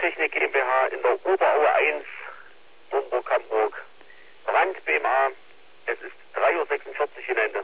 Technik GmbH in der Oberaue 1, Dornburg, Hamburg. Brand BMA, es ist 3:46 Uhr in Ende.